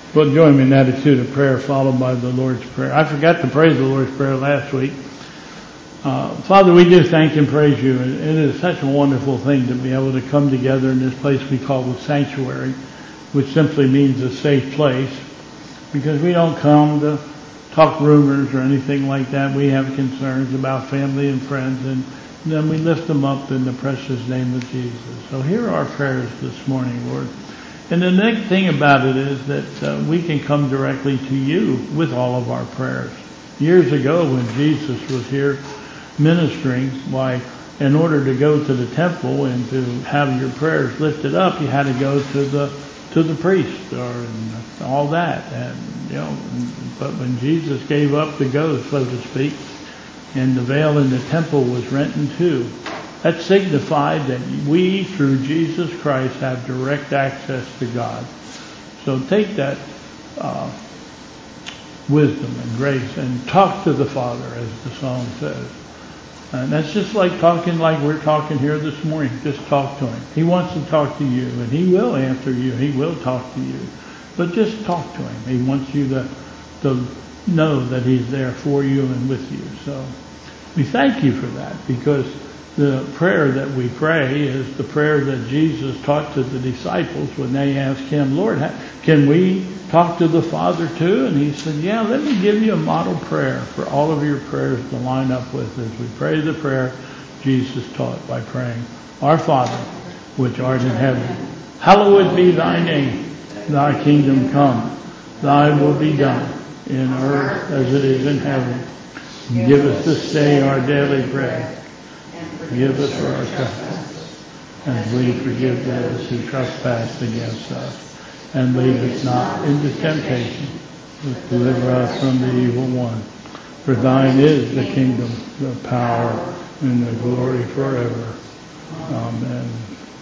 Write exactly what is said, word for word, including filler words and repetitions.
Well, join me in an attitude of prayer followed by the Lord's Prayer. I forgot to pray the Lord's Prayer last week. Uh, Father, we do thank and praise you. It is such a wonderful thing to be able to come together in this place we call the sanctuary, which simply means a safe place, because we don't come to talk rumors or anything like that. We have concerns about family and friends, and then we lift them up in the precious name of Jesus. So here are our prayers this morning, Lord. And the next thing about it is that uh, we can come directly to you with all of our prayers. Years ago when Jesus was here ministering, why, in order to go to the temple and to have your prayers lifted up, you had to go to the to the priest or and all that. And you know, but when Jesus gave up the ghost, so to speak, and the veil in the temple was rent in two, that signified that we, through Jesus Christ, have direct access to God. So take that uh, wisdom and grace and talk to the Father, as the song says. And that's just like talking like we're talking here this morning. Just talk to him. He wants to talk to you, and he will answer you. He will talk to you. But just talk to him. He wants you to, to know that he's there for you and with you. So we thank you for that, because the prayer that we pray is the prayer that Jesus taught to the disciples when they asked him, Lord, can we talk to the Father too? And he said, yeah, let me give you a model prayer for all of your prayers to line up with as we pray the prayer Jesus taught by praying, Our Father, which art in heaven, hallowed be thy name. Thy kingdom come. Thy will be done in earth as it is in heaven. Give us this day our daily bread. Forgive us for our trespasses, as we forgive those who trespass against us. And lead us not into temptation, but deliver us from the evil one. For thine is the kingdom, the power, and the glory forever. Amen.